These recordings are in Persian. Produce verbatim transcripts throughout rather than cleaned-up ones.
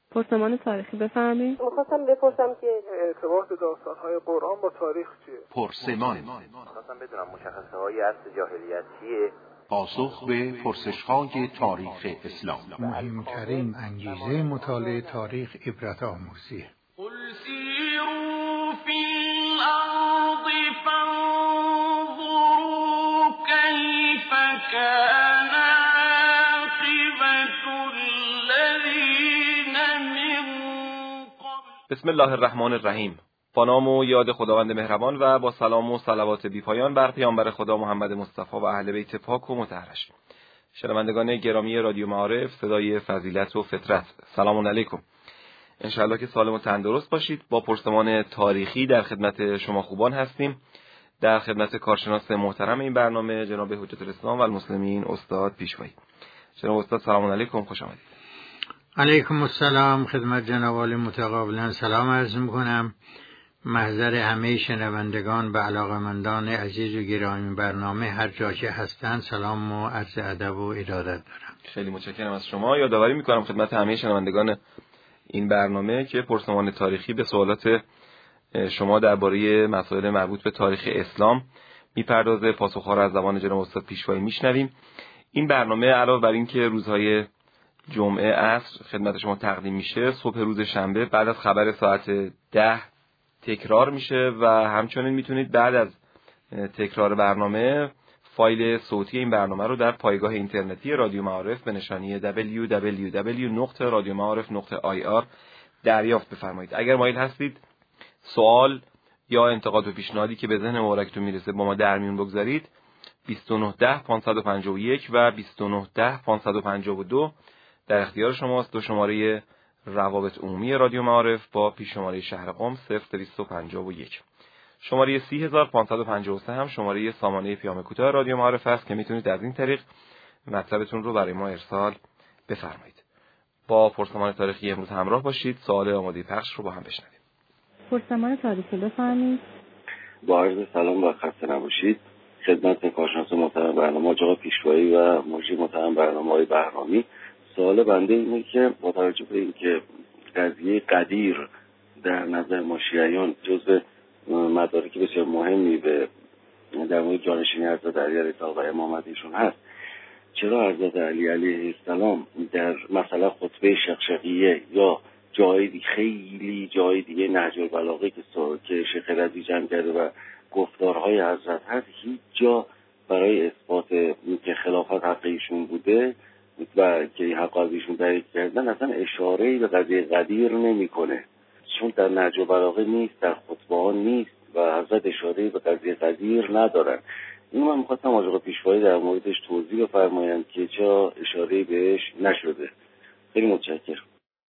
پرسمان تاریخی بفرمایید. می‌خواستم بپرسم که ارتباط داستان‌های قرآن با تاریخ چیه؟ پرسمان. می‌خواستم بدونم مشخصه‌های عصر جاهلیت چیه؟ پاسخ به پرسش‌های تاریخ اسلام. مهمترین انگیزه مطالعه تاریخ عبرت آموزیه. قل سیروا فی الارض فانظروا کیف کان عاقبة الذین من قبل. بسم الله الرحمن الرحیم. با نام و یاد خداوند مهربان و با سلام و صلوات بی‌پایان بر پیامبر خدا محمد مصطفی و اهل بیت پاک و مطهرش. شنوندگان گرامی رادیو معارف، صدای فضیلت و فطرت، سلام علیکم. انشاءالله که سالم و تندرست باشید. با پرسمان تاریخی در خدمت شما خوبان هستیم. در خدمت کارشناس محترم این برنامه جناب حجت الاسلام و المسلمین استاد پیشوایی. جناب استاد سلام علیکم، خوش آمدید. علیکم السلام. خدمت جناب عالی متقابلا سلام عرض می‌کنم. محضر همه شنوندگان و علاقه‌مندان عزیز و گرامی برنامه هر جا که هستند سلام و عرض ادب و ارادت دارم. خیلی متشکرم از شما. یادآوری می‌کنم خدمت همه شنوندگان این برنامه که پرسمان تاریخی به سوالات شما درباره مسائل مربوط به تاریخ اسلام میپردازه. پاسخ‌ها را از زبان جناب استاد پیشوایی میشنویم. این برنامه علاوه بر این که روزهای جمعه عصر خدمت شما تقدیم میشه، صبح روز شنبه بعد از خبر ساعت ده تکرار میشه و همچنین میتونید بعد از تکرار برنامه فایل صوتی این برنامه رو در پایگاه اینترنتی رادیو معارف به نشانی دبلیو دبلیو دبلیو نقطه رادیو معارف نقطه آی آر دریافت بفرمایید. اگر مایل هستید سوال یا انتقاد و پیشنهادی که به ذهن مبارکتون میرسه با ما در میون بگذارید، بیست و نه ده پانصد و پنجاه و یک و بیست و نه ده پانصد و پنجاه و دو در اختیار شماست. دو شماره روابط عمومی رادیو معارف با پیش شماره شهر قم صفر دویست و پنجاه و یک. شماره سی هزار پانصد و پنجاه و سه هم شماره سامانه پیام کوتاه رادیو معارف است که میتونید از این طریق مطلبتون رو برای ما ارسال بفرمایید. با پرسمان تاریخی امروز همراه باشید. سوال آماده پخش رو با هم بشنویم. پرسمان تاریخی بفرمایید. با عرض سلام و خسته نباشید. خدمت کارشناس محترم برنامه جناب پیشوایی و مجری محترم برنامه‌های بهرامی، سوال بنده اینه که با توجه به اینکه قضیه قدیر در نظر ما شیعیان جزء مدارک بسیار مهمی به در مورد جانشینی حضرت علی علیه السلام و امامتشون هست، چرا حضرت علی علیه السلام در مثلا خطبه شقشقیه یا جای خیلی جای دیگه نهج البلاغه که که شیخ رضی جمع کرده و گفتارهای حضرت هست، هیچ جا برای اثبات که خلافت حق ایشون بوده و که این حق از ایشون دریک کردن اصلا اشاره‌ای به قضیه قدیر نمی‌کنه، چون در نهج البلاغه نیست، در خطبه ها نیست و حضرت اشاره‌ای به قضیه قدیر ندارن. اینو من می‌خواستم آقا پیشوایی در موردش توضیح بفرمایند که چرا اشاره‌ای بهش نشده. خیلی متشکرم.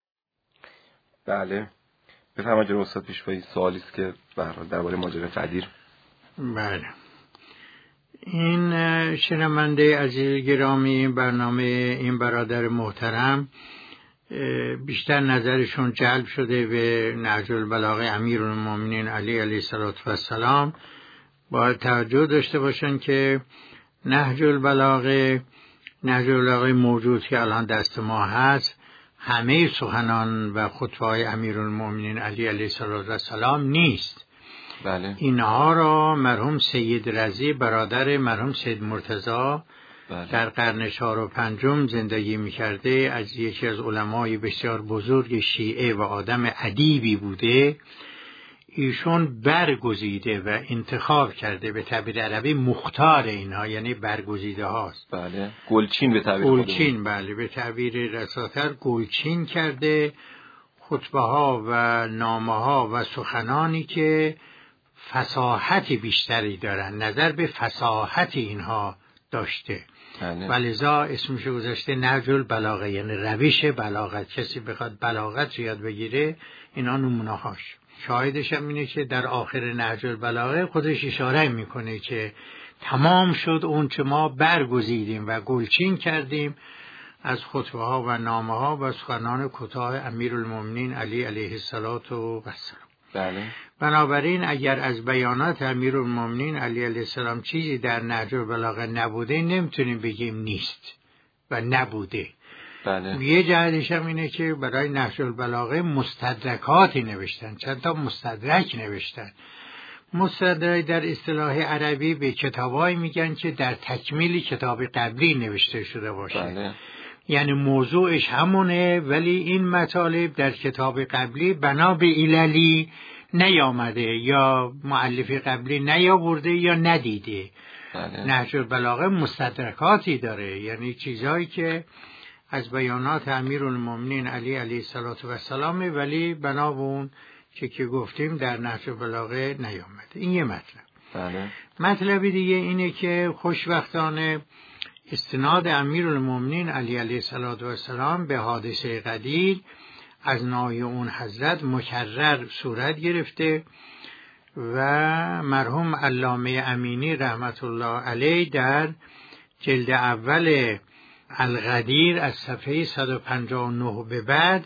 بله بفرمایید جناب استاد پیشوایی. سوالی است که به هر حال درباره ماجرای قدیر. بله، این شنونده عزیز گرامی برنامه این برادر محترم بیشتر نظرشون جلب شده به نهج البلاغه امیرالمومنین علی علیه السلام. باید توجه داشته باشن که نهج البلاغه نهج البلاغه موجود که الان دست ما هست همه سخنان و خطبه‌های امیرالمومنین علی علیه السلام نیست. بله. اینها را مرحوم سید رضی برادر مرحوم سید مرتضی بله. در قرن چهار و پنجم زندگی می‌کرده، از یکی از علمای بسیار بزرگ شیعه و آدم ادیبی بوده. ایشون برگزیده و انتخاب کرده، به تعبیر عربی مختار اینها یعنی برگزیده هاست. بله. گلچین به تعبیر گلچین بله به تعبیر رساتر گلچین کرده خطبه ها و نامه ها و سخنانی که فصاحت بیشتری دارن، نظر به فصاحت اینها داشته. بله. ولذا اسمش گذاشته نهج البلاغه، یعنی روش بلاغت. کسی بخواد بلاغت رو یاد بگیره اینا نمونه هاش. شاهدش هم اینه که در آخر نهج البلاغه خودش اشاره میکنه که تمام شد اون چه ما برگزیدیم و گلچین کردیم از خطبه ها و نامه ها و سخنان کوتاه امیرالمومنین علی علیه السلام. بله. بنابراین اگر از بیانات امیرالمومنین علی علیه السلام چیزی در نهج البلاغه نبوده، نمیتونیم بگیم نیست و نبوده. بله. یه جهتش هم اینه که برای نهج البلاغه مستدرکاتی نوشتن، چند تا مستدرک نوشتن. مستدرک در اصطلاح عربی به کتابایی میگن که در تکمیل کتاب قبلی نوشته شده باشه. بله. یعنی موضوعش همونه ولی این مطالب در کتاب قبلی بنا به عللی نیامده یا مؤلف قبلی نیاورده یا ندیده. بله. نهج البلاغه مستدرکاتی داره، یعنی چیزهایی که از بیانات امیرالمومنین علی علیه السلام ولی بنا به اون چه که گفتیم در نهج البلاغه نیامده. این یه مطلب. بله. مطلب دیگه اینه که خوشبختانه استناد امیرالمومنین علی علیه السلام به حادثه غدیر از نای اون حضرت مکرر صورت گرفته و مرحوم علامه امینی رحمت الله علیه در جلد اول الغدیر از صفحه صد و پنجاه و نه به بعد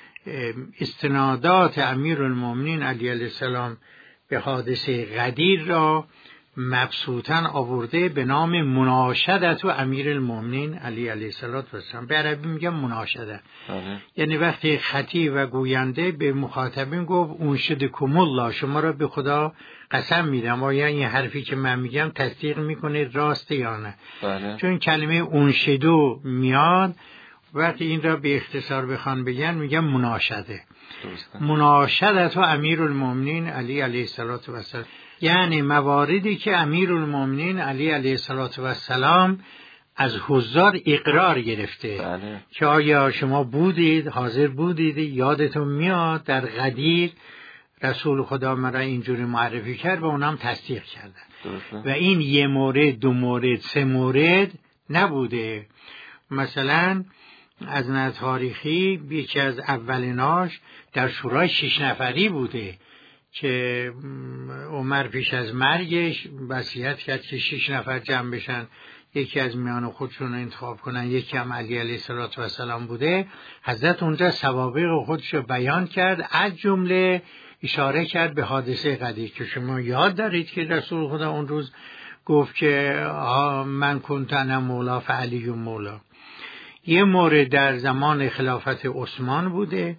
استنادات امیرالمومنین علی علیه السلام به حادثه غدیر را مبسوطاً آورده به نام مناشدت و امیرالمومنین علی علیه السلام. به عربی میگن مناشده. یعنی وقتی خطیب و گوینده به مخاطبین گفت انشدکم الله، شما را به خدا قسم میدم آیا این حرفی که من میگم تصدیق میکنید راسته یا نه. بله. چون کلمه انشدو میاد وقتی این را به اختصار بخوان بگن میگن مناشده. مناشدت و امیرالمومنین علی علیه السلام، یعنی مواردی که امیرالمومنین علی علیه السلام از حضار اقرار گرفته. بله. که آیا شما بودید، حاضر بودید، یادتون میاد در غدیر رسول خدا مرا اینجوری معرفی کرد و اونم تصدیق کردن. و این یه مورد، دو مورد، سه مورد نبوده. مثلا از نظر تاریخی یکی از اولیناش در شورای شش نفری بوده که عمر پیش از مرگش وصیت کرد که شش نفر جمع بشن، یکی از میان خودشون انتخاب کنن، یکی هم علی علیه السلام بوده. حضرت اونجا سوابق خودش رو بیان کرد، از جمله اشاره کرد به حادثه غدیر که شما یاد دارید که رسول خدا اون روز گفت که من کنت انا مولا فعلی مولا. یه مورد در زمان خلافت عثمان بوده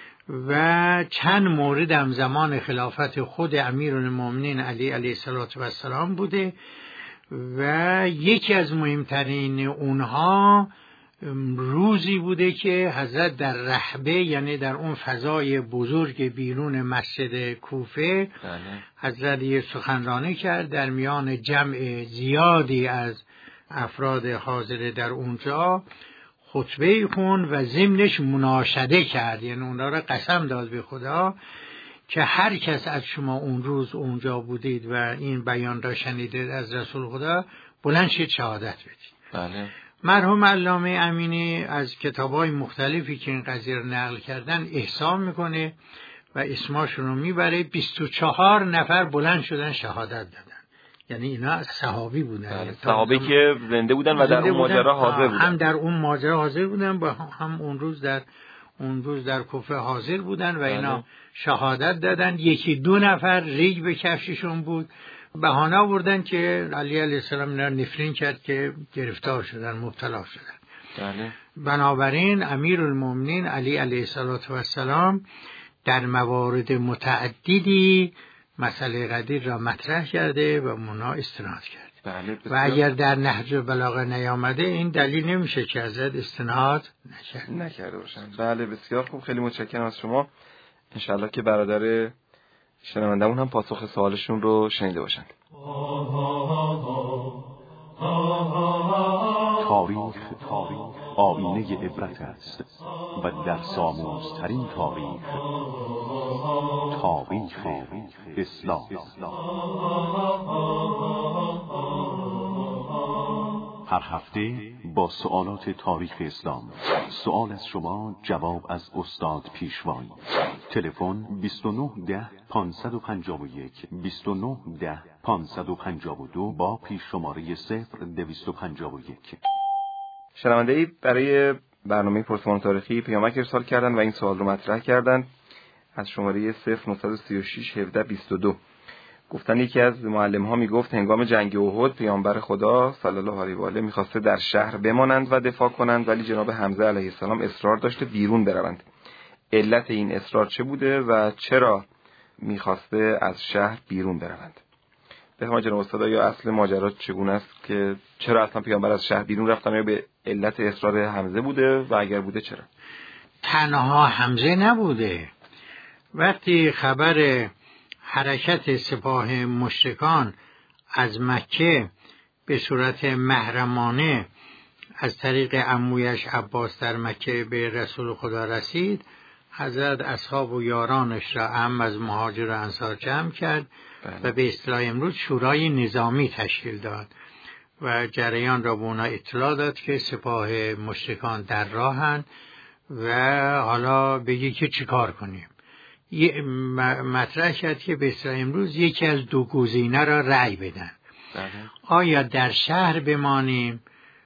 و چند مورد هم زمان خلافت خود امیرالمومنین علی علیه السلام بوده و یکی از مهمترین اونها روزی بوده که حضرت در رحبه، یعنی در اون فضای بزرگ بیرون مسجد کوفه، حضرت یه سخنرانی کرد در میان جمع زیادی از افراد حاضر در اونجا، خطبه خون و ضمنش مناشده کرد، یعنی اونا را قسم داد به خدا که هر کس از شما اون روز اونجا بودید و این بیان را شنیدید از رسول خدا بلند شید شهادت بدید. بله. مرحوم علامه امینی از کتاب‌های مختلفی که این قضیه را نقل کردن احسان میکنه و اسماشون رو میبره. بیست و چهار نفر بلند شدن شهادت دادن، یعنی اینا صحابی بودن. بله. صحابی که زنده بودن و در اون ماجرا حاضر بودن. هم در اون ماجرا حاضر بودن و هم اون روز در اون روز در کوفه حاضر بودن و اینا بله. شهادت دادن. یکی دو نفر ریگ به کفششون بود، بهانه آوردن که علی علیه السلام اینا نفرین کرد که گرفتار شدن، مبتلا شدن. بله. بنابراین امیرالمومنین علی علیه السلام در موارد متعددی مسئله غدیر را مطرح کرده و منا استناد کرده. بله. و اگر در نهج البلاغه نیامده این دلیل نمیشه که ازت استناد نکرد نکرده باشن. بله بسیار خوب، خیلی متشکرم از شما. انشالله که برادر شنوندمون هم پاسخ سوالشون رو شنیده باشند. تاریخ تاریخ آینه عبرت است و در ساموزترین تاریخ تاریخ اسلام. هر هفته با سوالات تاریخ اسلام، سوال از شما، جواب از استاد پیشوایی. تلفن بیست و نه ده پانصد و پنجاه و یک بیست و نه ده پانصد و پنجاه و دو با پیش شماره صفر دویست و پنجاه و یک. شنونده‌ای برای برنامه پرسمان تاریخی پیامک ارسال کردن و این سوال رو مطرح کردند از شماره صفر نه سه شش یک هفت دو دو گفتن یکی از معلم ها میگفت هنگام جنگ احد پیامبر خدا صلی الله علیه و آله میخواسته در شهر بمانند و دفاع کنند، ولی جناب حمزه علیه السلام اصرار داشته بیرون بروند. علت این اصرار چه بوده و چرا میخواسته از شهر بیرون بروند؟ بفرمایید جناب استاد، یا اصل ماجرا چگونه است که چرا اصلا پیامبر از شهر بیرون رفتن، یا به علت اصرار حمزه بوده و اگر بوده چرا؟ تنها حمزه نبوده. وقتی خبر حرکت سپاه مشرکان از مکه به صورت محرمانه از طریق عمویش عباس در مکه به رسول خدا رسید، حضرت اصحاب و یارانش را هم از مهاجر و انصار جمع کرد و به اصطلاح امروز شورای نظامی تشکیل داد و جریان را به اونا اطلاع داد که سپاه مشرکان در راهن و حالا بگی که چیکار کنیم. یه مطرح کرد که به اصطلاح امروز یکی از دو گزینه را رأی بدن. آیا در شهر بمانیم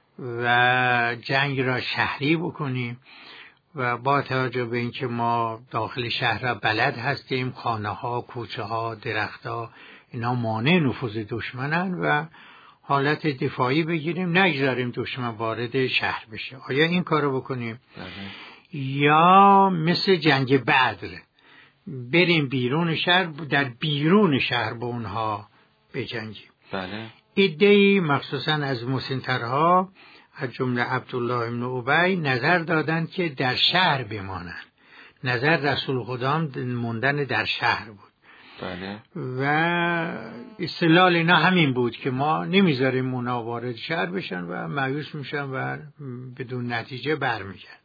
و جنگ را شهری بکنیم و با توجه به اینکه ما داخل شهر را بلد هستیم، خانه ها، کوچه ها، درخت ها اینا مانع نفوذ دشمنن و حالت دفاعی بگیریم، نگذاریم دشمن وارد شهر بشه. آیا این کارو بکنیم؟ بله. یا مثل جنگ بدر بریم بیرون شهر، در بیرون شهر با اونها بجنگیم. بله. ایده‌ای مخصوصا از مسن‌ترها از جمله عبدالله بن ابی نظر دادند که در شهر بمانند. نظر رسول خدا موندن در شهر بود. بله. و استدلال اینا همین بود که ما نمیذاریم اونا وارد شهر بشن و مایوس میشن و بدون نتیجه برمیگردن.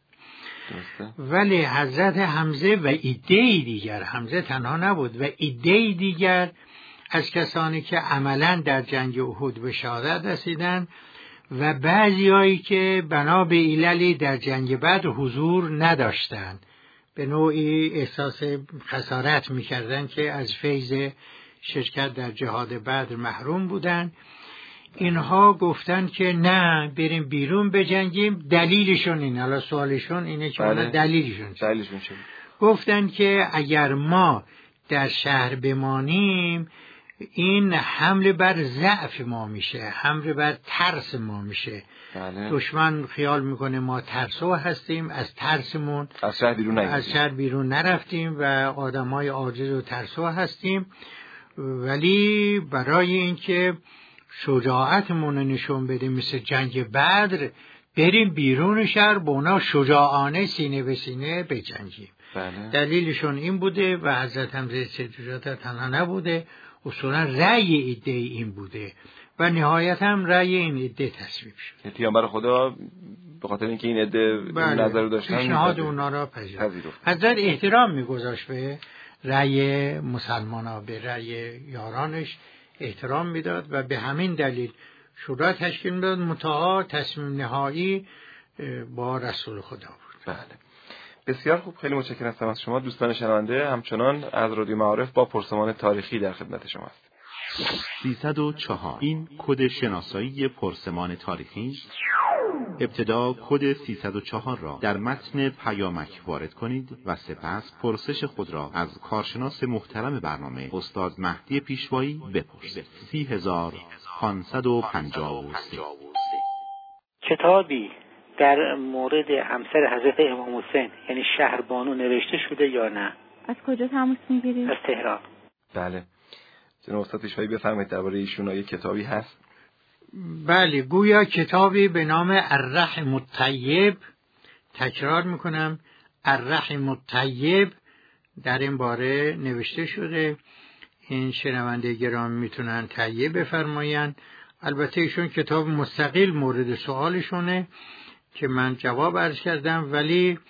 ولی حضرت حمزه و ایده‌ای دیگر، حمزه تنها نبود، و ایده‌ای دیگر از کسانی که عملاً در جنگ احد به شهادت رسیدند و بعضیایی که بنا به عللی در جنگ بدر حضور نداشتند، به نوعی احساس خسارت می‌کردند که از فیض شرکت در جهاد بدر محروم بودند. اینها گفتن که نه، بریم بیرون بجنگیم. دلیلشون این، حالا سوالشون اینه که بله. دلیلشون چه؟ دلیلشون چه؟ گفتن که اگر ما در شهر بمانیم این حمله بر ضعف ما میشه، حمله بر ترس ما میشه. بله. دشمن خیال میکنه ما ترسو هستیم، از ترسمون از شهر بیرون از شهر بیرون نرفتیم و آدمای عاجز و ترسو هستیم. ولی برای اینکه شجاعتمون رو نشون بدیم مثل جنگ بدر، بریم بیرون شهر با اونا شجاعانه سینه به سینه بجنگیم. بله. دلیلشون این بوده و حضرت حمزه سیدجوجات تنها نبوده، اصولا رأی ایده این بوده و نهایت هم رأی این ایده تصویب شد. پیامبر خدا به خاطر اینکه این ایده بله. نظر رو داشتن پیشنهاد اونا را پذیرفت. حضرت احترام میگذاشت به رأی مسلمانا، به رأی یارانش احترام میداد و به همین دلیل شورا تشکیل میداد. متعا تصمیم نهایی با رسول خدا بود. بله. بسیار خوب، خیلی متشکرم هستم از شما دوستان شنونده. همچنان از رادیو معارف با پرسمان تاریخی در خدمت شما است. سیصد و چهار این کد شناسایی پرسمان تاریخی است. ابتدا کد سیصد و چهار را در متن پیامک وارد کنید و سپس پرسش خود را از کارشناس محترم برنامه استاد مهدی پیشوایی بپرسید. سی هزار پانصد و پنجاه و سه کتابی در مورد همسر حضرت امام حسین یعنی شهربانو نوشته شده یا نه؟ از کجا تماس میگیرید؟ از تهران. بله. جناب استاد پیشوایی بفرمایید درباره ایشون آیه کتابی هست؟ بله، گویا کتابی به نام الرحم الطیب، تکرار میکنم الرحم الطیب، در این باره نوشته شده. این شنونده گرامی میتونن تهیه بفرمایند. البته ایشون کتاب مستقل مورد سوالشونه که من جواب عرض کردم، ولی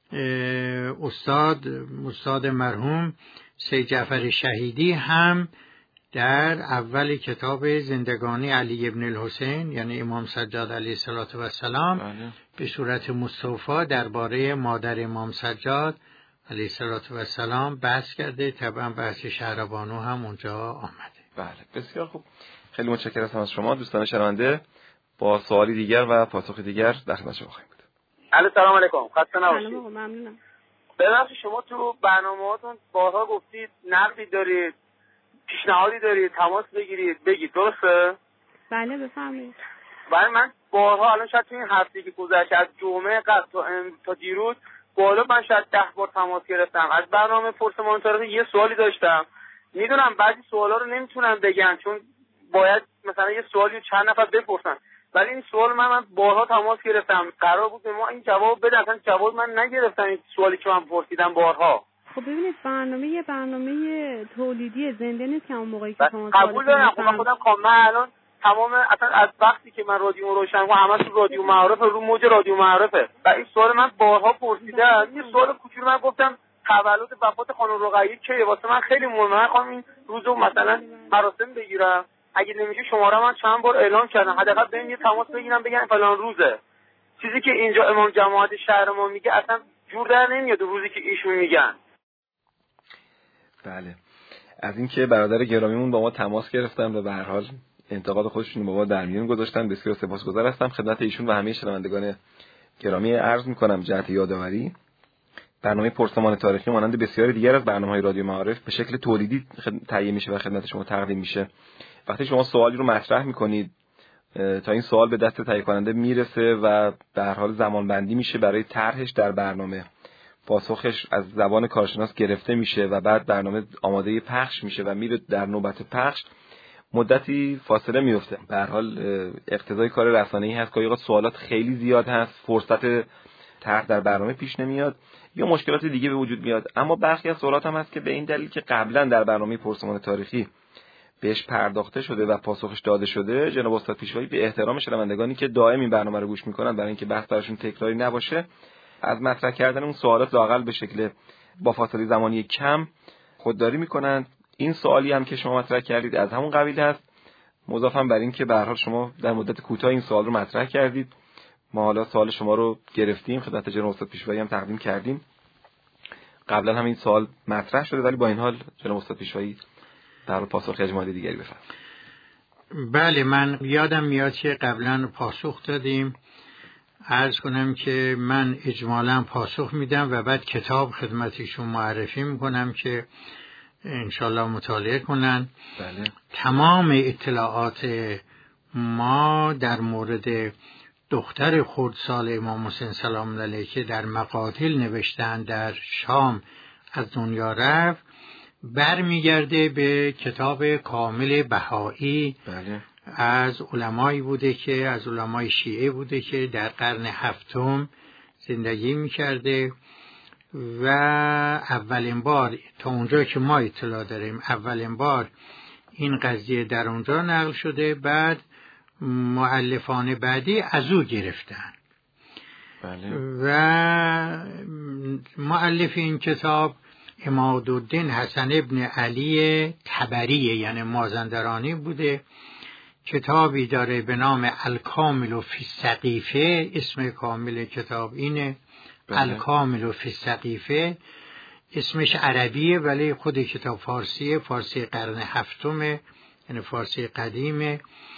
استاد استاد مرحوم سید جعفر شهیدی هم در اول کتاب زندگانی علی ابن الحسین یعنی امام سجاد علیه السلام به صورت مستوفا درباره مادر امام سجاد علیه السلام بحث کرده. طبعا بحث شهربانو هم اونجا آمده. بله، بسیار خوب، خیلی متشکرم از شما دوستان شنونده. با سوالی دیگر و پاسخ دیگر در خدمت شما خواهیم بود. علی سلام علیکم، خسته نباشید. سلام آقا، ممنونم. ببخشید شما تو برنامه‌هاتون بارها گفتید نقدی دارید پیشنهادی دارید تماس بگیرید بگید. درسته؟ بله بفرمایید. برای من بارها الان شاید تو این هفته که گذشته از جمعه قبل تا تا دیروز بالا من شاید ده بار تماس گرفتم. از برنامه پرسمان تاریخی یه سوالی داشتم. میدونم بعضی سوالا رو نمیتونن بگن چون باید مثلا یه سوالی چند نفر بپرسن، ولی این سوال من من بارها تماس گرفتم، قرار بود به ما این جواب بده، اصلا جواب من نگرفتم این سوالی که من پرسیدم بارها. خب ببینید برنامه یه برنامه تولیدی زنده نیست که اون موقعی که شما قبول دارم. خب خودم کاملا الان تمام اصلا از وقتی که من رادیو روشن و همه تو رادیو معارف رو موج رادیو معارفه و این سوال من بارها پرسیدم. یه سوال کوچولو من گفتم تولد وفات خانم رقیه که واسه من خیلی مهمه، خانم این روزو مثلا مراسم بگیرم، اگه نمیشه شماره من چند بار اعلام کردم حداقل بهم یه تماس بگیرم بگن فلان روزه. چیزی که اینجا امام جماعت شهر ما میگه اصلا جور در نمیاد روزی که ایشون میگن. بله، از اینکه برادر گرامیمون با ما تماس گرفتن و به هر حال انتقاد خودشون با ما در میون گذاشتن، بسیار سپاسگزار هستم. خدمت ایشون و همه شنوندگان گرامی عرض میکنم جهت یادآوری برنامه پرسمان تاریخی مانند بسیاری دیگر از برنامه‌های رادیو معارف به شکل تولیدی تهیه میشه و خدمت شما تقدیم میشه. وقتی شما سوالی رو مطرح میکنید تا این سوال به دست تهیه کننده میرسه و به هر حال زمانبندی میشه برای طرحش در برنامه، پاسخش از زبان کارشناس گرفته میشه و بعد برنامه آماده پخش میشه و میره در نوبت پخش، مدتی فاصله میفته. به هر حال اقتضای کار رسانه‌ای هست که اوقات سوالات خیلی زیاد هست، فرصت طرح در برنامه پیش نمیاد یا مشکلات دیگه به وجود میاد. اما برخی از سوالات هم هست که به این دلیل که قبلا در برنامه پرسمان تاریخی بهش پرداخته شده و پاسخش داده شده، جناب استاد پیشوایی به احترام شنوندگانی که دائم این برنامه رو گوش میکنن برای اینکه بحث براشون تکراری نباشه، از مطرح کردن اون سوالات لااقل به شکل با فاصله زمانی کم خودداری میکنن. این سوالی هم که شما مطرح کردید از همون قبیل هست، مضافاً بر این که به هر حال شما در مدت کوتاه این سوال رو مطرح کردید. ما حالا سوال شما رو گرفتیم، خدمت جناب استاد پیشوایی هم تقدیم کردیم. قبلا هم این سوال مطرح شده ولی با این حال جناب استاد پیشوایی در پاسخ اجمالی دیگری بفرمایید. بله، من یادم میاد که قبلا پاسخ دادیم. عرض کنم که من اجمالا پاسخ میدم و بعد کتاب خدمتشون معرفی میکنم که انشالله مطالعه کنن. بله. تمام اطلاعات ما در مورد دختر خردسال امام حسین سلام علیه که در مقاتل نوشتن در شام از دنیا رفت برمیگرده به کتاب کامل بهایی. بله. از علمایی بوده که از علمای شیعه بوده که در قرن هفتم زندگی میکرده و اولین بار تا اونجا که ما اطلاع داریم اولین بار این قضیه در اونجا نقل شده، بعد مؤلفان بعدی از او گرفتن. بله. و مؤلف این کتاب عمادالدین حسن ابن علی طبری یعنی مازندرانی بوده. کتابی داره به نام الکامل فی السقیفه، اسم کامل کتاب اینه. بله. الکامل فی السقیفه اسمش عربیه ولی خود کتاب فارسیه، فارسی قرن هفتمه یعنی فارسی قدیمه.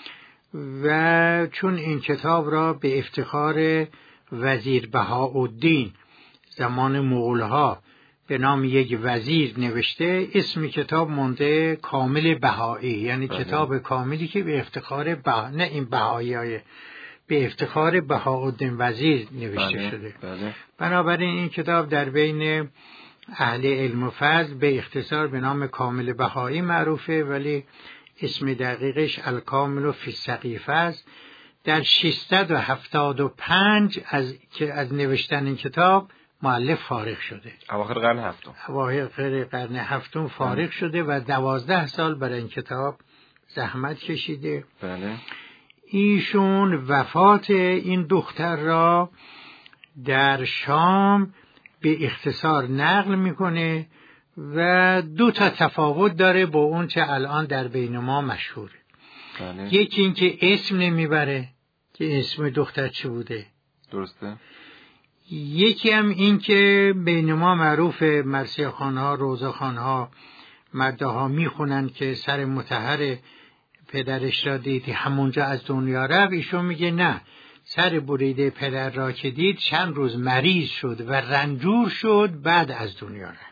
و چون این کتاب را به افتخار وزیر بهاءالدین زمان مغول‌ها به نام یک وزیر نوشته، اسم کتاب مونده کامل بهایی یعنی بله. کتاب کاملی که به افتخار بها... نه این بهایی‌های به افتخار بهاءالدین وزیر نوشته بله. شده. بله. بنابراین این کتاب در بین اهل علم و فضل به اختصار به نام کامل بهایی معروفه ولی اسم دقیقش الکامل فی السقیفه است. در ششصد و هفتاد و پنج از که از نوشتن این کتاب مؤلف فارغ شده. اواخر قرن هفتم. اواخر قرن هفتم فارغ شده و دوازده سال برای این کتاب زحمت کشیده. بله. ایشون وفات این دختر را در شام به اختصار نقل میکنه و دو تا تفاوت داره با اون چه الان در بین ما مشهوره. بله. یکی این که اسم نمیبره که اسم دختر چی بوده. درسته. یکی هم این که بین ما معروفه مرثیه خانها، روضه خانها، مردها میخونن که سر مطهر پدرش را دید همونجا از دنیا رفت. ایشون میگه نه، سر بریده پدر را که دید چند روز مریض شد و رنجور شد بعد از دنیا رفت.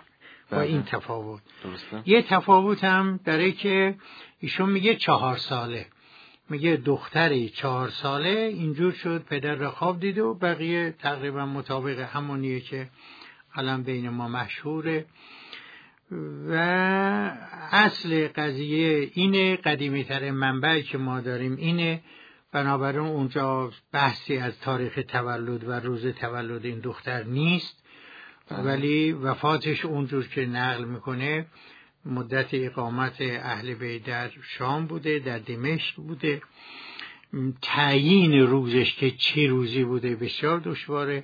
با این تفاوت. درسته. یه تفاوت هم داره که ایشون میگه چهار ساله، میگه دختری چهار ساله اینجور شد پدر را خواب دید و بقیه تقریبا مطابق همونیه که الان بین ما مشهوره. و اصل قضیه اینه، قدیمی تر منبعی که ما داریم اینه، بنابراین اونجا بحثی از تاریخ تولد و روز تولد این دختر نیست، ولی وفاتش اونجور که نقل میکنه مدت اقامت اهل بیت در شام بوده، در دمشق بوده. تعیین روزش که چه روزی بوده بسیار دشواره.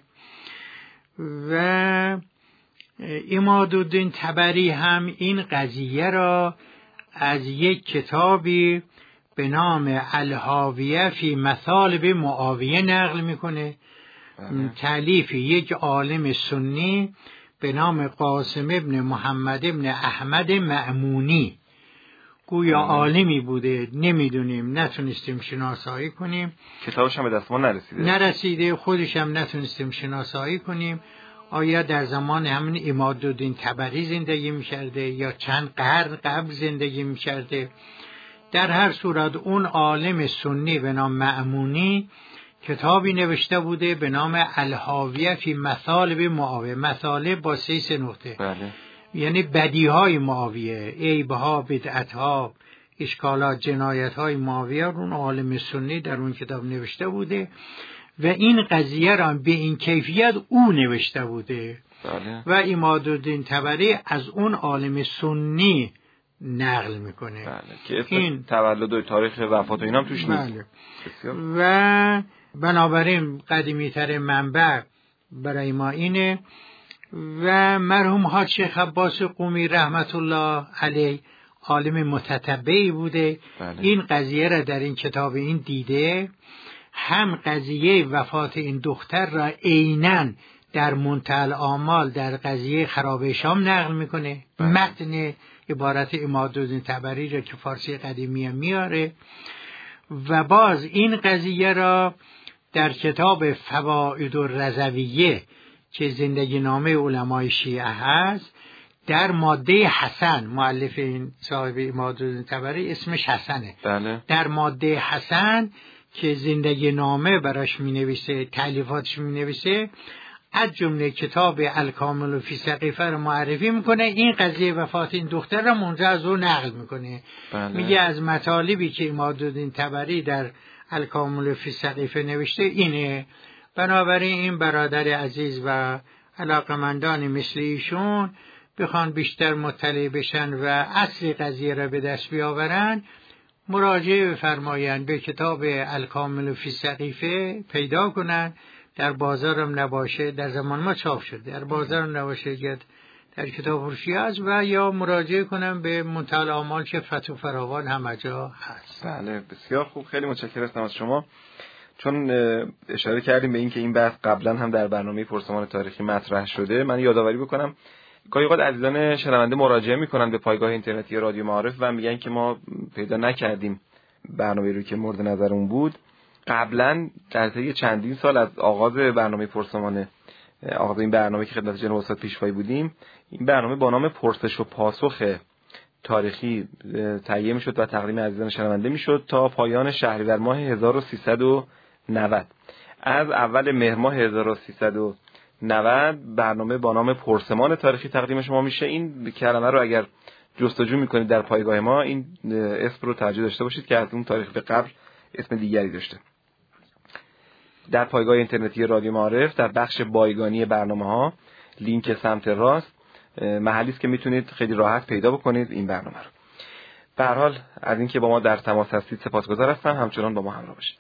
و عمادالدین طبری هم این قضیه را از یک کتابی به نام الحاویه فی مثالب معاویه نقل میکنه، تألیف یک عالم سنی به نام قاسم ابن محمد ابن احمد مأمونی. گویا عالمی بوده، نمیدونیم، نتونستیم شناسایی کنیم، کتابش هم به دست ما نرسیده نرسیده خودش هم نتونستیم شناسایی کنیم آیا در زمان همین عمادالدین طبری زندگی می‌کرده یا چند قرن قبل زندگی می‌کرده. در هر صورت اون عالم سنی به نام مأمونی کتابی نوشته بوده به نام الحاویه فی مثالب معاویه، مثالب با سه سه نقطه، بله. یعنی بدیهای معاویه، عیبها، بدعتها، اشکالات، جنایتهای معاویه رو اون عالم سنی در اون کتاب نوشته بوده و این قضیه را به این کیفیت او نوشته بوده. بله. و عمادالدین طبری از اون عالم سنی نقل میکنه. بله. که اسم این تولد و تاریخ وفات و اینام توش نیست. بله. و بنابراین قدیمی تر منبع برای ما اینه. و مرحوم حاج شیخ عباس قمی رحمت الله علیه عالم متتبعی بوده. بله. این قضیه را در این کتاب این دیده، هم قضیه وفات این دختر را عیناً در منتهی الآمال در قضیه خرابه شام نقل میکنه. بله. متن عبارت عمادالدین طبری را که فارسی قدیمی میاره و باز این قضیه را در کتاب فواید الرضویه که زندگی نامه علمای شیعه هست در ماده حسن، مؤلف این صاحب عمادالدین طبری اسمش حسنه. بله. در ماده حسن که زندگی نامه براش می نویسه، تألیفاتش می نویسه، از جمله کتاب الکامل فی سقیفه رو معرفی میکنه. این قضیه وفات این دختر رو منجا از او نقل میکنه. بله. میگه از مطالبی که عمادالدین طبری در الکامل فی سقیفه نوشته اینه. بنابراین این برادر عزیز و علاقمندان مثل ایشون بخوان بیشتر مطلع بشن و اصل قضیه را به دست بیاورن، مراجعه بفرمایند به کتاب الکامل فی سقیفه پیدا کنن. در بازارم نباشه، در زمان ما چاپ شده، در بازارم نباشه گرد در کتاب فروشی هست، و یا مراجعه کنم به منتهی الآمال که فتح و فراوان همه جا هست. بله، بسیار خوب، خیلی متشکرم از شما. چون اشاره کردیم به این که این بحث قبلا هم در برنامه پرسمان تاریخی مطرح شده، من یادآوری بکنم گاهی اوقات عزیزان شنونده مراجعه میکنن به پایگاه اینترنتی رادیو معارف و میگن که ما پیدا نکردیم برنامه‌ای رو که مورد نظرمون بود. قبلا در طی چندین سال از آغاز برنامه پرسمان، آغاز این برنامه که خدمت جناب استاد پیشوایی بودیم، این برنامه با نام پرسش و پاسخ تاریخی تهیه میشد و تقدیم عزیزان شنونده میشد تا پایان شهریور ماه هزار و سیصد و نود. از اول مهر ماه هزار و سیصد و نود برنامه با نام پرسمان تاریخی تقدیم شما میشه. این کلمه رو اگر جستجو میکنید در پایگاه ما، این اسم رو توجه داشته باشید که از اون تاریخ به قبل اسم دیگری داشته. در پایگاه اینترنتی رادیو معارف در بخش بایگانی برنامه‌ها لینک سمت راست محلی است که میتونید خیلی راحت پیدا بکنید این برنامه رو. به هر حال از اینکه با ما در تماس هستید سپاسگزار هستم. همچنان با ما همراه باشید.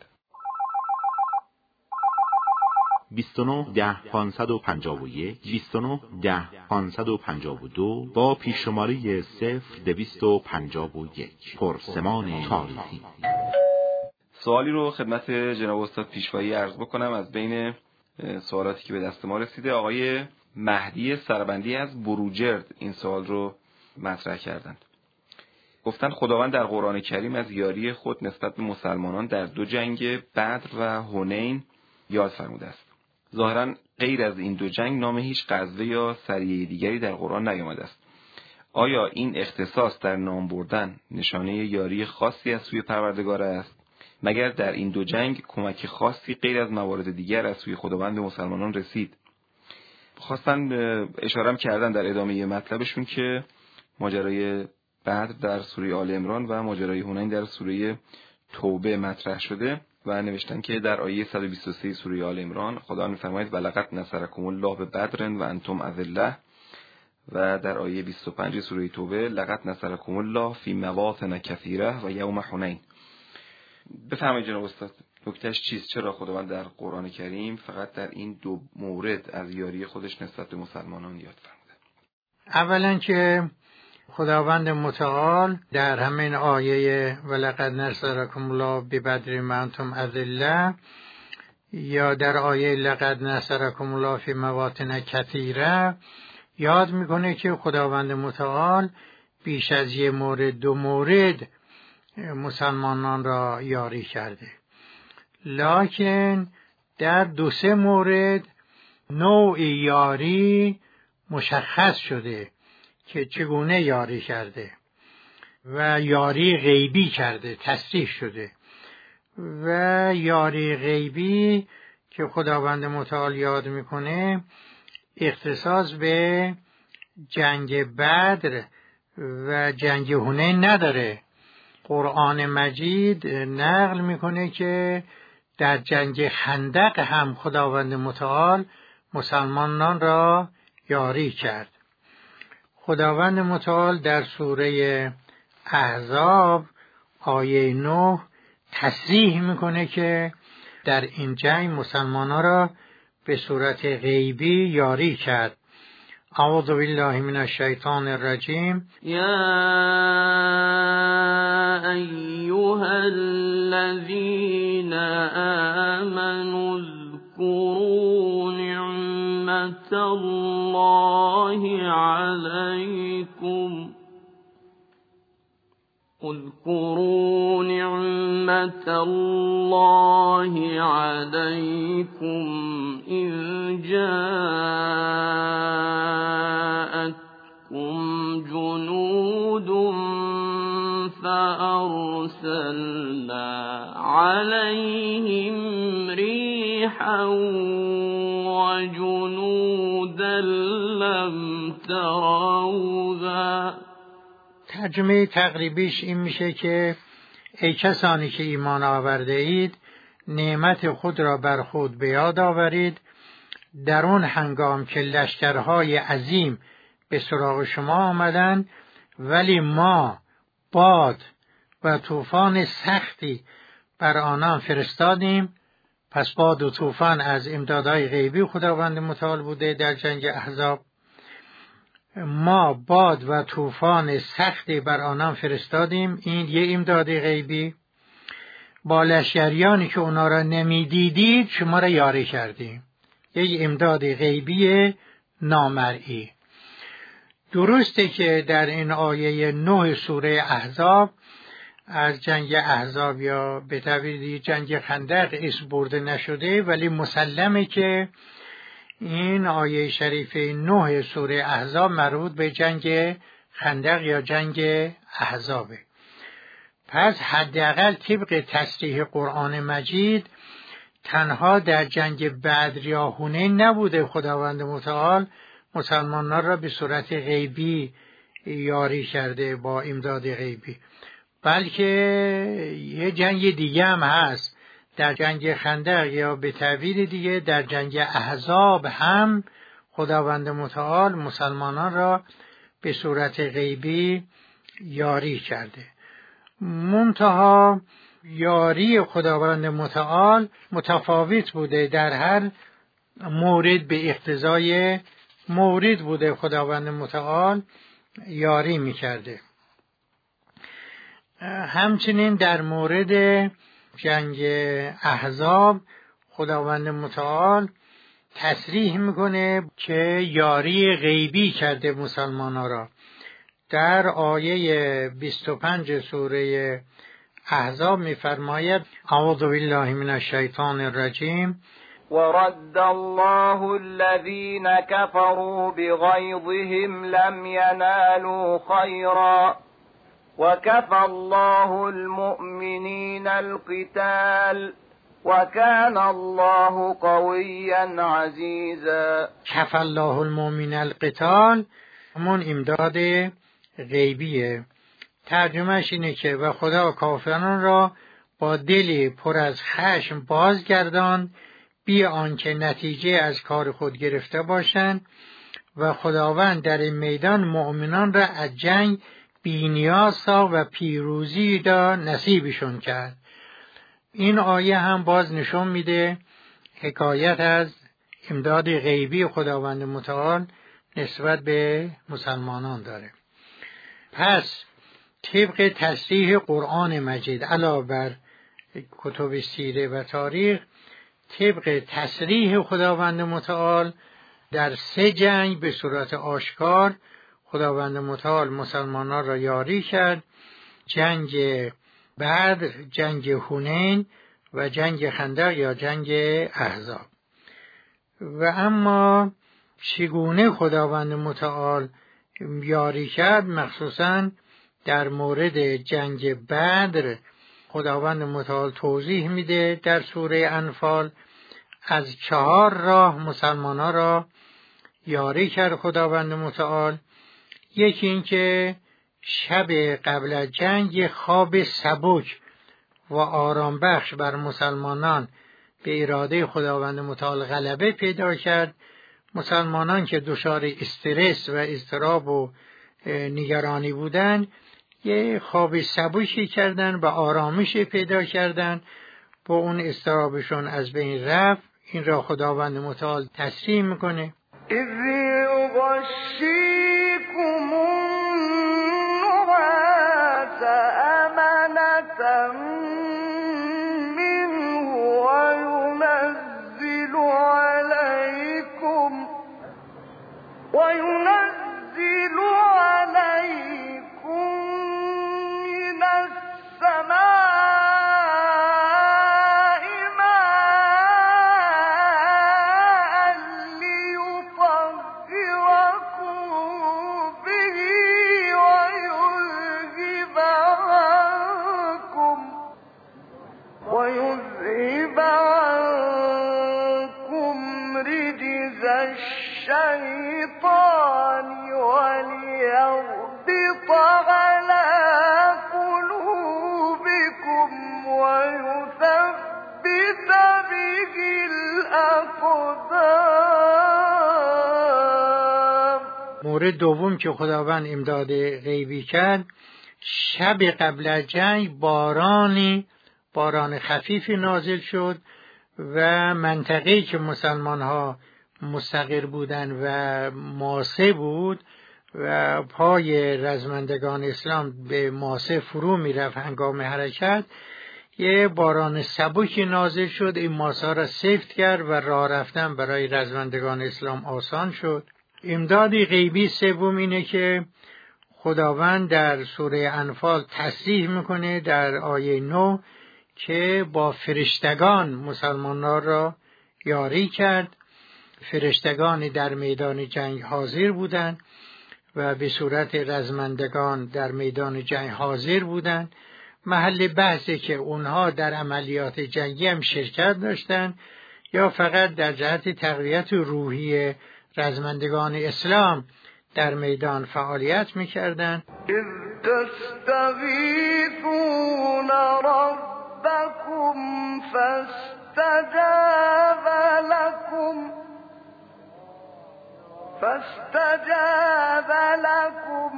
بیست و نه ده پانصد و پنجاه و یک بیست و نه ده پانصد و پنجاه و دو با پیش شماره صفر دویست و پنجاه و یک. پرسمان تاریخی. سوالی رو خدمت جناب استاد پیشوایی عرض بکنم. از بین سوالاتی که به دست ما رسیده، آقای مهدی سربندی از بروجرد این سوال رو مطرح کردند. گفتن خداوند در قرآن کریم از یاری خود نسبت به مسلمانان در دو جنگ بدر و حنین یاد فرموده است. ظاهراً غیر از این دو جنگ نام هیچ غزوه یا سریه دیگری در قرآن نیامده است. آیا این اختصاص در نام بردن نشانه یاری خاصی از سوی پروردگار است؟ مگر در این دو جنگ کمک خاصی غیر از موارد دیگر از سوی خداوند مسلمانان رسید؟ خواستن اشارم کردن در ادامه مطلبشون که ماجرای بدر در سوره آل عمران و ماجرای حنین در سوره توبه مطرح شده و نوشتن که در آیه صد و بیست و سه سوره آل عمران خدا می‌فرماید ولقد نصرکم الله ببدر و انتم اذله، و در آیه بیست و پنج سوره توبه لقد نصرکم الله فی مواطن کثیره و یوم حنین. بفرمایید جناب استاد، نکتهش چیست؟ چرا خداوند در قرآن کریم فقط در این دو مورد از یاری خودش نسبت به مسلمانان یاد فرموده؟ اولا که خداوند متعال در همین آیه ولقد نصرکم الله ببدر و انتم اذله یا در آیه لقد نصرکم الله فی مواطن کثیره یاد میکنه که خداوند متعال بیش از یک مورد دو مورد مسلمانان را یاری کرده، لکن در دو سه مورد نوع یاری مشخص شده که چگونه یاری کرده و یاری غیبی کرده، تصریح شده. و یاری غیبی که خداوند متعال یاد میکنه اختصاص به جنگ بدر و جنگ حنین نداره. قرآن مجید نقل میکنه که در جنگ خندق هم خداوند متعال مسلمانان را یاری کرد. خداوند متعال در سوره احزاب آیه نه تصریح میکنه که در این جنگ مسلمانان را به صورت غیبی یاری کرد. اعوذ بالله من الشیطان الرجیم. یا ایها الذین آمنوا اذکروا نعمت الله علیکم اذكروا نعمة الله عليكم إذ جاءتكم جنود فأرسلنا عليهم ريحا وجنودا لم تروها. ترجمه تقریبیش این میشه که ای کسانی که ایمان آورده اید نعمت خود را بر خود به یاد آورید در اون هنگام که لشکرهای عظیم به سراغ شما آمدند، ولی ما باد و طوفان سختی بر آنان فرستادیم. پس باد و طوفان از امدادهای غیبی خداوند متعال بوده. در جنگ احزاب ما باد و طوفان سختی بر آنان فرستادیم، این یه امداد غیبی. با لشکریانی که اونا را نمیدیدید شما را یاری کردیم، یه امداد غیبی نامرئی. درسته که در این آیه نه سوره احزاب از جنگ احزاب یا به تعبیر جنگ خندق اسم برده نشده، ولی مسلمه که این آیه شریف نه سوره احزاب مربوط به جنگ خندق یا جنگ احزابه. پس حداقل طبق تصریح قرآن مجید تنها در جنگ بدر یا حنین نبوده خداوند متعال مسلمانان را به صورت غیبی یاری کرده با امداد غیبی، بلکه یه جنگ دیگه هم هست. در جنگ خندق یا به تعبیر دیگه در جنگ احزاب هم خداوند متعال مسلمانان را به صورت غیبی یاری کرده. منتها یاری خداوند متعال متفاوت بوده، در هر مورد به اقتضای مورد بوده خداوند متعال یاری میکرده. همچنین در مورد جنگ احزاب خداوند متعال تصریح میکنه که یاری غیبی کرده مسلمانان را. در آیه بیست و پنج سوره احزاب میفرماید اعوذ بالله من الشیطان الرجیم ورد الله الذين كفروا بغيظهم لم ينالوا خيرا وكفى الله المؤمنين القتال وكان الله قويا عزيزا. کفى الله المؤمنین القتال همون امداد غیبیه. ترجمهش اینه که و خدا کافران را با دلی پر از خشم بازگرداند بی آنکه نتیجه از کار خود گرفته باشند و خداوند در این میدان مؤمنان را از جنگ بی‌نیاز ساخت و پیروزی را نصیبشون کرد. این آیه هم باز نشون میده حکایت از امداد غیبی خداوند متعال نسبت به مسلمانان داره. پس طبق تصریح قرآن مجید علاوه بر کتب سیره و تاریخ، طبق تصریح خداوند متعال در سه جنگ به صورت آشکار خداوند متعال مسلمانان را یاری کرد: جنگ بدر، جنگ حنین و جنگ خندق یا جنگ احزاب. و اما چگونه خداوند متعال یاری کرد، مخصوصاً در مورد جنگ بدر خداوند متعال توضیح میده در سوره انفال. از چهار راه مسلمانان را یاری کرد خداوند متعال. یکی این که شب قبل از جنگ خواب سبک و آرام بخش بر مسلمانان به اراده خداوند متعال غلبه پیدا کرد. مسلمانان که دچار استرس و اضطراب و نگرانی بودند یه خواب سبکی کردن و آرامش پیدا کردن، با اون اضطرابشون از بین رفت. این را خداوند متعال تصریح میکنه: وينزل عليكم من السماء ماء ليطهركم به ويذهب عنكم ويذهب عنكم رجز الشيطان وليربط على قلوبكم ويثبت به الأقدام. مورد دوم که خداوند امداد غیبی کرد، شب قبل از جنگ بارانی باران خفیفی نازل شد و منطقه‌ای که مسلمان ها مستقر بودن و ماسه بود و پای رزمندگان اسلام به ماسه فرو می رفت هنگام حرکت، یه باران سبکی نازل شد. این ماسه را سفت کرد و راه رفتن برای رزمندگان اسلام آسان شد. امدادی غیبی سوم اینه که خداوند در سوره انفال تصریح میکنه در آیه نه که با فرشتگان مسلمانان را یاری کرد. فرشتگانی در میدان جنگ حاضر بودند و به صورت رزمندگان در میدان جنگ حاضر بودند. محل بحثه که اونها در عملیات جنگی هم شرکت داشتند یا فقط در جهت تقویت روحی رزمندگان اسلام در میدان فعالیت میکردند. اذ تستغیثون ربکم فاستجاب لكم فاستجاب لكم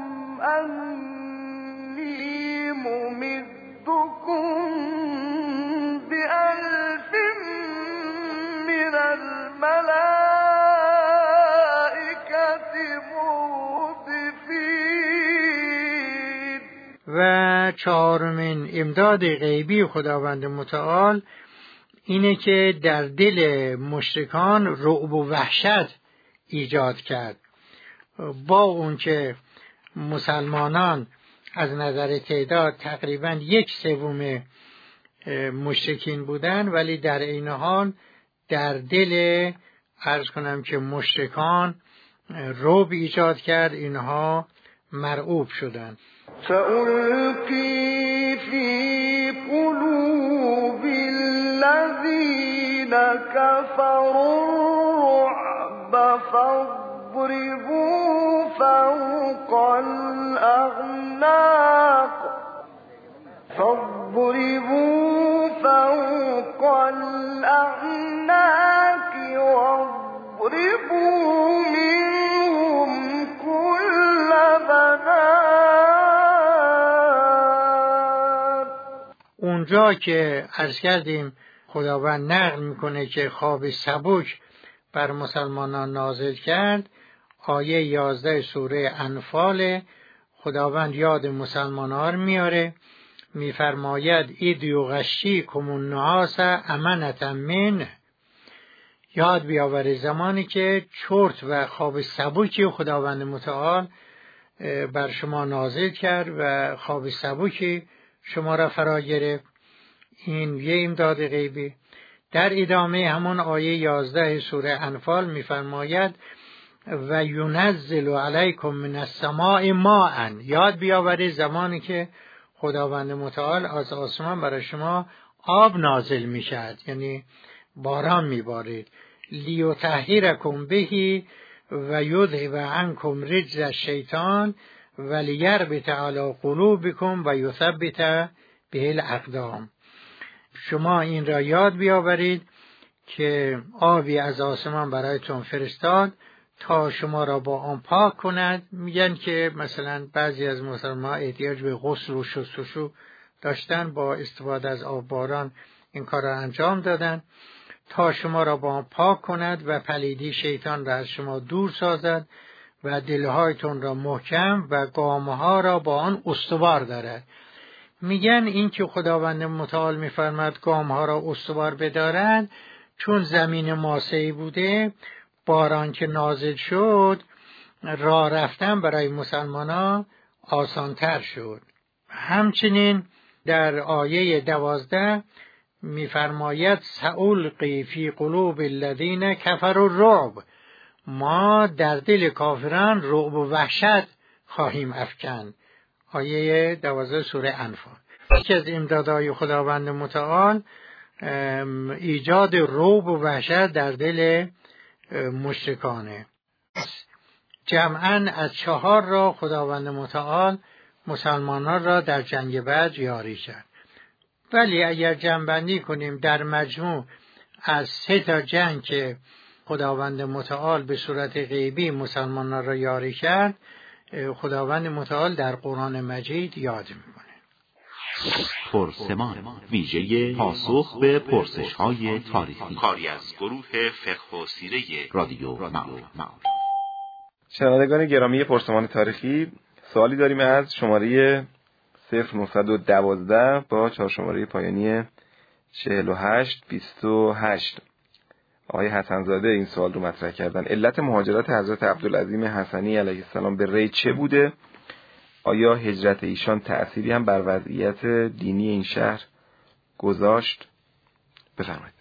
أني ممدكم بألف من الملائكة مردفين. و چهارمین امداد غیبی خداوند متعال اینه که در دل مشرکان رعب و وحشت ایجاد کرد. با اون که مسلمانان از نظر تعداد تقریبا یک سوم مشرکین بودن، ولی در این حال در دل عرض کنم که مشرکان رعب ایجاد کرد، اینها مرعوب شدند. سألقي في قلوب الذين كفروا الرعب فاضربوا فوق الأعناق فاضربوا فوق الأعناق واضربوا منهم كل بنان. اونجا که عرض کردیم خداوند نقل میکنه که خواب سبک بر مسلمانان نازل کرد، آیه یازده سوره انفال خداوند یاد مسلمانان میاره، میفرماید اید یغشی کم النعاس امنة منه. یاد بیاوری زمانی که چرت و خواب سبکی خداوند متعال بر شما نازل کرد و خواب سبکی شما را فرا گرفت. این یه امداد غیبی. در ادامه همون آیه یازده سوره انفال میفرماید و ینزل علیکم من السماء ماء. یاد بیاورید زمانی که خداوند متعال از آسمان برای شما آب نازل میشد، یعنی باران میبارید. لیطهرکم به و یذهب عنکم رجز الشیطان و لیربط علی قلوبکم و یثبت به الاقدام. شما این را یاد بیاورید که آبی از آسمان برایتون فرستاد تا شما را با آن پاک کند. میگن که مثلا بعضی از مسلمان احتیاج به غسل و شستشو داشتن، با استفاده از آب باران این کار را انجام دادن تا شما را با آن پاک کند و پلیدی شیطان را از شما دور سازد و دلهایتون را محکم و گامها را با آن استوار دارد. میگن این که خداوند متعال میفرماد گامها را استوار بدارند، چون زمین ماسه‌ای بوده، باران که نازل شد راه رفتن برای مسلمانان آسانتر شد. همچنین در آیه دوازده میفرماید سألقی فی قلوب الذین کفروا الرعب. ما در دل کافران رعب و وحشت خواهیم افکند. آیه دوازده سوره انفال. یکی از امدادهای خداوند متعال ایجاد رعب و وحشت در دل مشرکانه. جمعاً از چهار را خداوند متعال مسلمانان را در جنگ بدر یاری کرد. ولی اگر جمع‌بندی کنیم در مجموع از سه تا جنگ که خداوند متعال به صورت غیبی مسلمانان را یاری کرد، خداوند متعال در قرآن مجید یاد میکنه. پرسمان، ویژه پاسخ به پرسش‌های تاریخی، کاری از گروه فقه و سیره رادیو معارف. شنوندگان گرامی پرسمان تاریخی، سوالی داریم از شماره صفر نهصد و دوازده با چهار شماره پایانی چهل و هشت بیست و هشت. آقای حسن‌زاده این سوال رو مطرح کردن: علت مهاجرت حضرت عبدالعظیم حسنی علیه السلام به ری چه بوده؟ آیا هجرت ایشان تأثیری هم بر وضعیت دینی این شهر گذاشت؟ بفرمایید.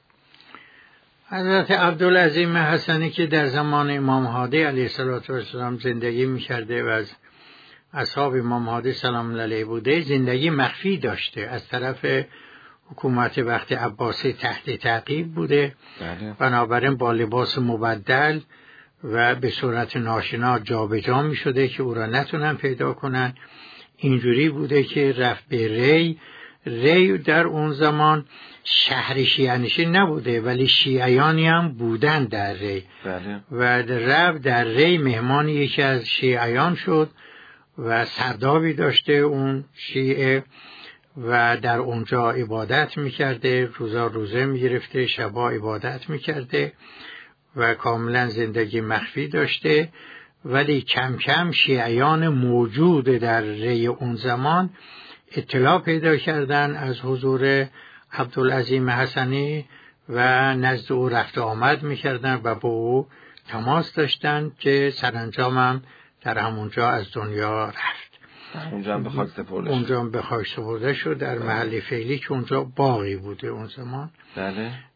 حضرت عبدالعظیم حسنی که در زمان امام هادی علیه السلام زندگی می‌کرده و از اصحاب امام هادی سلام الله علیه بوده، زندگی مخفی داشته. از طرف حکومت وقت عباسی تحت تعقیب بوده، بله. بنابراین با لباس مبدل و به صورت ناشنا جابجا می شده که او را نتونن پیدا کنن. اینجوری بوده که رفت به ری. ری در اون زمان شهر شیعه‌نشین نبوده، ولی شیعیانی هم بودن در ری، بله. و رفت در ری مهمان یکی از شیعیان شد و سردابی داشته اون شیعه و در اونجا عبادت میکرده، روزا روزه میگرفته، شبا عبادت میکرده و کاملا زندگی مخفی داشته. ولی کم کم شیعیان موجود در ری اون زمان اطلاع پیدا کردن از حضور عبدالعظیم حسنی و نزد او رفت آمد میکردن و با او تماس داشتن که سرانجام هم در همونجا از دنیا رفت. اونجا هم به خاک سپرده شد. اونجا هم به خاک سپرده شد در محل فعلی که اونجا باغی بوده اون زمان. بله.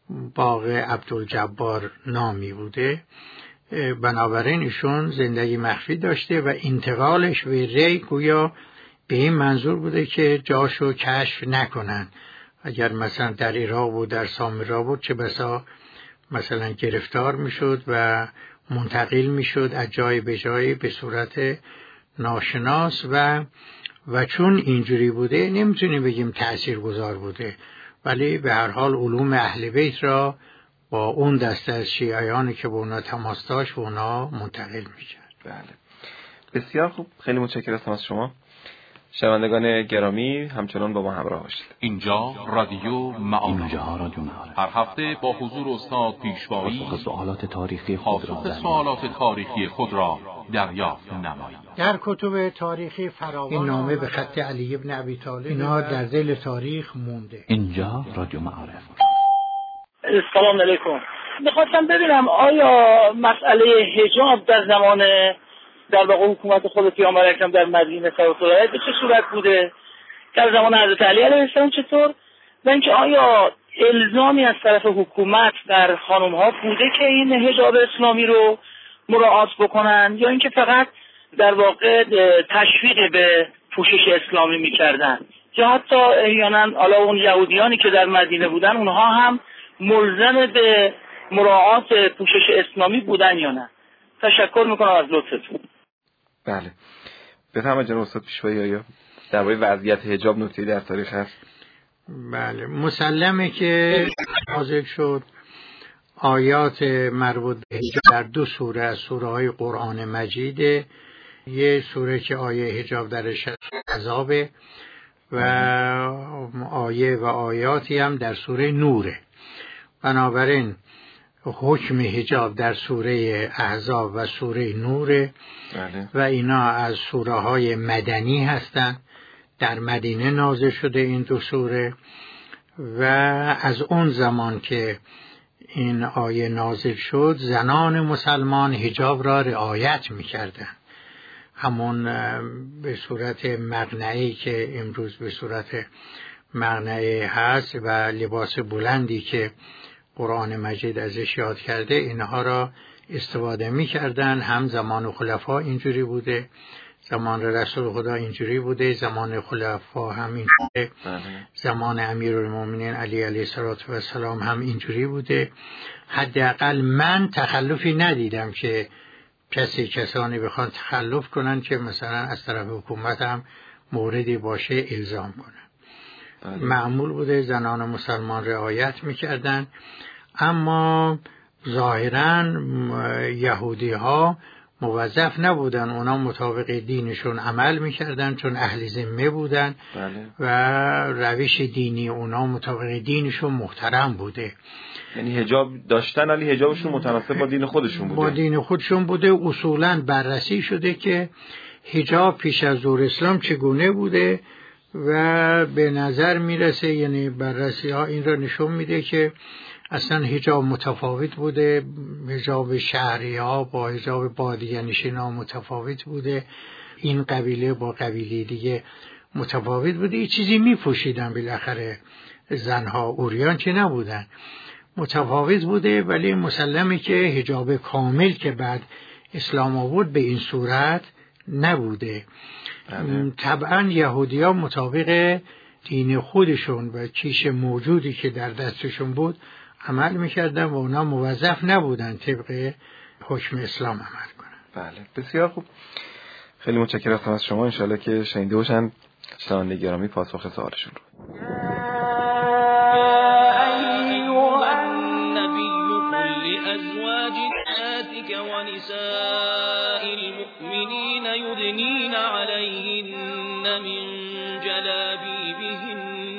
باغ عبدالجبار نامی بوده. بنابراین ایشون زندگی مخفی داشته و انتقالش به ری گویا به این منظور بوده که جاشو کشف نکنن. اگر مثلا در عراق بود، در سامرا بود، چه بسا مثلا گرفتار میشد و منتقل میشد از جای به جای به صورت ناشناس و و چون اینجوری بوده نمیتونیم بگیم تأثیرگذار بوده، ولی به هر حال علوم اهل بیت را با اون دسته از شیعیانی که با اونا تماس داشت و اونا منتقل میکرد. بله، بسیار خوب، خیلی متشکرم از شما. شنوندگان گرامی همچنان با ما همراه باشید. اینجا رادیو معارف. اینجا رادیو معارف. هر هفته با حضور استاد پیشوایی پاسخ سوالات تاریخی خود را پاسخ سوالات تاریخی خود را دریافت نمایید. در کتب تاریخی فراوان این نامه به خط علی ابن ابی طالب اینا در دل تاریخ مونده. اینجا رادیو معارف. سلام علیکم. میخواستم ببینم آیا مسئله حجاب در زمان در واقع حکومت خود پیامبر اکرم در مدینه صلوات الله علیه به چه صورت بوده، در زمان حضرت علی علیه السلام چطور، و اینکه آیا الزامی از طرف حکومت در خانم ها بوده که این حجاب اسلامی رو مراعات بکنن، یا اینکه فقط در واقع تشویق به پوشش اسلامی میکردن، یا حتی احیانا حالا اون یهودیانی که در مدینه بودن اونها هم ملزم به مراعات پوشش اسلامی بودن یا نه؟ تشکر میکنم از لطفتون. بله، بفرمایید جناب استاد پیشوایی، آیا درباره وضعیت حجاب نکته‌ای در تاریخ هست؟ بله، مسلمه که نازل شد آیات مربوط به حجاب در دو سوره از سوره های قرآن مجیده. یه سوره که آیه حجاب درش عذابه و آیه و آیاتی هم در سوره نوره. بنابراین حکم حجاب در سوره احزاب و سوره نوره بله. و اینا از سوره های مدنی هستند، در مدینه نازل شده این دو سوره، و از اون زمان که این آیه نازل شد زنان مسلمان حجاب را رعایت می‌کردند، همون به صورت مقنعه‌ای که امروز به صورت مقنعه هست و لباس بلندی که قرآن مجید ازش یاد کرده، اینها را استفاده می کردن. هم زمان خلفا اینجوری بوده، زمان رسول خدا اینجوری بوده، زمان خلفا هم اینجوری، زمان امیرالمومنین علی علیه السلام هم اینجوری بوده. حداقل من تخلفی ندیدم که کسی کسانی بخوان تخلف کنن که مثلا از طرف حکومت هم موردی باشه الزام کنن. معمول بوده زنان مسلمان رعایت میکردن، اما ظاهرا یهودی ها موظف نبودن، اونا مطابق دینشون عمل میکردن چون اهل ذمه بودن بله. و روش دینی اونا مطابق دینشون محترم بوده. یعنی حجاب داشتن ولی حجابشون متناسب با دین خودشون بوده. با دین خودشون بوده. اصولاً بررسی شده که حجاب پیش از ظهور اسلام چگونه بوده و به نظر میرسه، یعنی بررسی ها این را نشون میده که اصلا حجاب متفاوت بوده. حجاب شهری ها با حجاب بادیه نشین ها متفاوت بوده، این قبیله با قبیله دیگه متفاوت بوده. یه چیزی میپوشیدن بالاخره زنها، عریان که نبودن، متفاوت بوده. ولی مسلمه که حجاب کامل که بعد اسلام آورد به این صورت نبوده. طبعا یهودی ها مطابق دین خودشون و کیش موجودی که در دستشون بود عمل میکردن و اونا موظف نبودن طبق حکم اسلام عمل کنن. بله، بسیار خوب، خیلی متشکرم از شما. انشالله که شنیده باشن شنوندگان گرامی پاسخ سوالشون رو. ونساء المؤمنين يدنين عليهن من جلابيبهن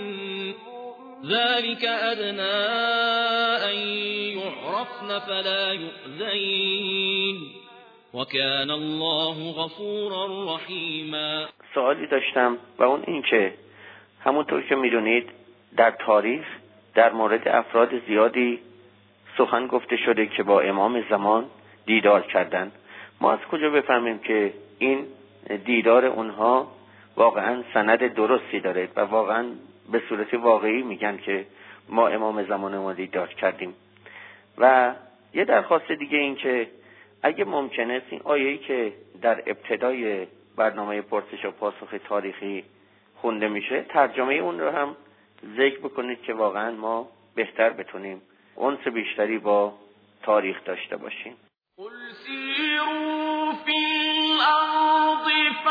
ذلك أدنى أن يعرفن فلا يؤذين وكان الله غفورا رحيما. سوالی داشتم و اون این که همونطور که میدونید در تاریخ در مورد افراد زیادی سخن گفته شده که با امام زمان دیدار کردن. ما از کجا بفهمیم که این دیدار اونها واقعا سند درستی داره و واقعا به صورت واقعی میگن که ما امام زمان ما دیدار کردیم. و یه درخواست دیگه این که اگه ممکنه این آیه‌ای که در ابتدای برنامه پرسش و پاسخ تاریخی خونده میشه ترجمه اون رو هم ذکر بکنید که واقعا ما بهتر بتونیم انس بیشتری با تاریخ داشته باشیم. قل سیروا فی الارض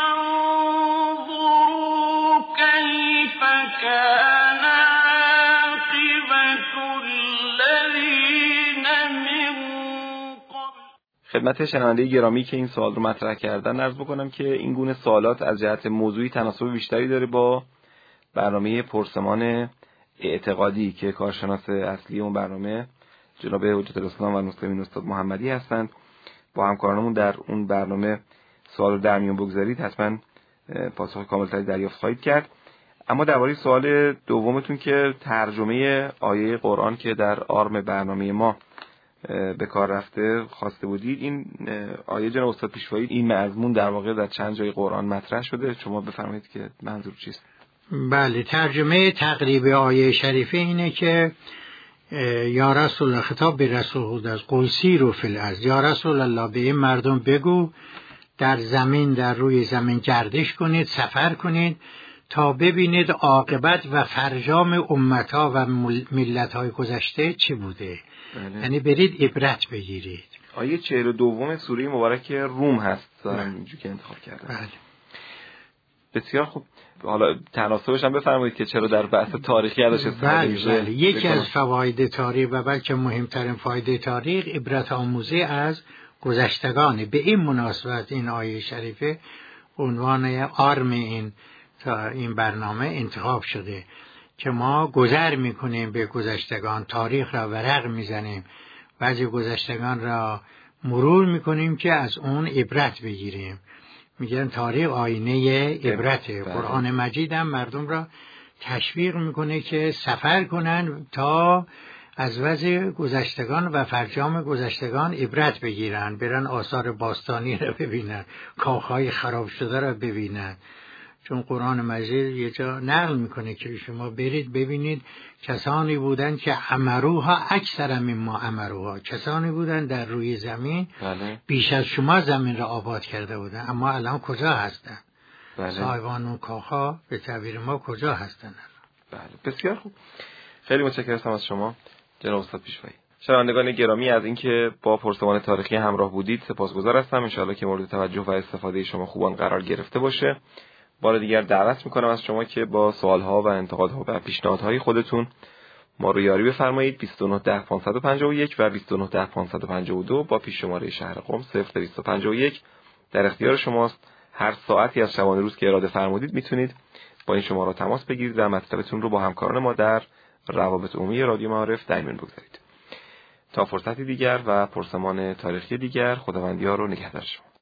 فانظروا کیف کان عاقبة الذین من قبل. خدمت شنونده گرامی که این سوال رو مطرح کردن عرض بکنم که این گونه سوالات از جهت موضوعی تناسب بیشتری داره با برنامه پرسمان اعتقادی که کارشناس اصلی اون برنامه جناب حجت الاسلام و المسلمین استاد محمدی هستند. با همکارانمون در اون برنامه سوال رو در میون بگذارید حتما پاسخ کاملتری دریافت خواهید کرد. اما درباره سوال دومتون که ترجمه آیه قرآن که در آرم برنامه ما به کار رفته خواسته بودید، این آیه جناب استاد پیشوایی این مضمون در واقع در چند جای قرآن مطرح شده، شما بفرمایید که منظور چیست؟ بله، ترجمه تقریبی آیه شریفه اینه که یا رسول الله، خطاب به رسول خود از قل سیروا فی الارض، یا رسول الله به این مردم بگو در زمین، در روی زمین گردش کنید، سفر کنید تا ببینید عاقبت و فرجام امتها و ملت‌های گذشته چی بوده. بله. یعنی برید عبرت بگیرید. آیه چهل و دوم سوره مبارک روم هست دارم اینجوری که انتخاب کردم. بله. بسیار خوب. حالا تناسبش هم بفرمایید که چرا در بحث تاریخی ازش استفاده میشه. بله بله. یکی از فواید تاریخ و بلکه مهمترین فایده تاریخ عبرت آموزی از گذشتگانه. به این مناسبت این آیه شریفه عنوان آرم این تا این برنامه انتخاب شده که ما گذر میکنیم به گذشتگان، تاریخ را ورق میزنیم، بعضی گذشتگان را مرور میکنیم که از اون عبرت بگیریم. میگن تاریخ آینه عبرته. قرآن مجید هم مردم را تشویق میکنه که سفر کنن تا از وضع گذشتگان و فرجام گذشتگان عبرت بگیرن، برن آثار باستانی را ببینن، کاخهای خراب شده را ببینن. چون قرآن مجید یه جا نقل میکنه که شما برید ببینید کسانی بودن که امروها اکثر مما امروها، کسانی بودن در روی زمین بله. بیش از شما زمین را آباد کرده بودن، اما الان کجا هستن؟ بله. صاحبان اون کاخها به تعبیر ما کجا هستن؟ بله بسیار خوب، خیلی متشکرم از شما جناب استاد پیشوایی. شنوندگان گرامی از اینکه با پرسمان تاریخی همراه بودید سپاسگزار هستم. ان شاءالله که مورد توجه و استفاده شما خوبان قرار گرفته باشه. بار دیگر دعوت میکنم از شما که با سوالها و انتقادها و پیشنهادهای خودتون ما رو یاری بفرمایید. بیست و نه ده پانصد و پنجاه و یک و بیست و نه ده پانصد و پنجاه و دو با پیش شماره شهر قم صفر دویست و پنجاه و یک در اختیار شماست. هر ساعتی از شبانه روز که اراده فرمودید میتونید با این شماره تماس بگیرید و مطلبتون رو با همکاران ما در روابط عمومی رادیو معارف در میون بگذارید. تا فرصتی دیگر و پرسمان تاریخی دیگر، خداوندی‌ها رو نگهدار شما.